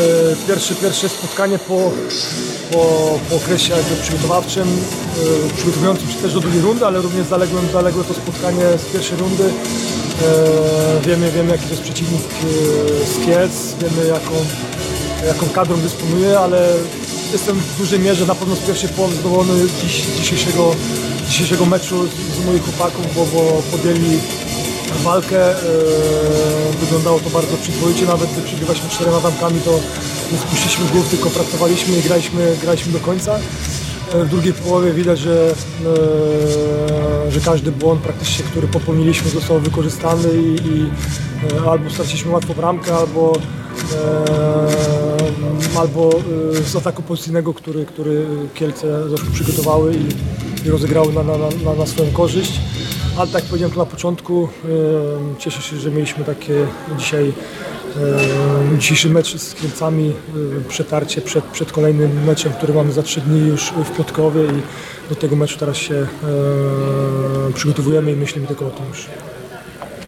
Pierwsze spotkanie po okresie przygotowawczym, przygotowującym się też do drugiej rundy, ale również zaległe to spotkanie z pierwszej rundy. Wiemy jaki to jest przeciwnik z Kielc, wiemy jaką kadrą dysponuje, ale jestem w dużej mierze na pewno z pierwszej połowy zadowolony dzisiejszego meczu z moich chłopaków, bo podjęli walkę. Wyglądało to bardzo przyzwoicie, nawet gdy przegrywaliśmy 4 bramkami, to nie spuściliśmy głów, tylko pracowaliśmy i graliśmy do końca. W drugiej połowie widać, że każdy błąd praktycznie, który popełniliśmy, został wykorzystany i albo straciliśmy łatwo bramkę, albo z ataku pozycyjnego, który Kielce zresztą przygotowały i rozegrały na swoją korzyść. Ale tak jak powiedziałem tu na początku, cieszę się, że mieliśmy takie dzisiejszy mecz z Kielcami, przetarcie przed kolejnym meczem, który mamy za 3 dni już w Piotrkowie i do tego meczu teraz się przygotowujemy i myślimy tylko o tym już.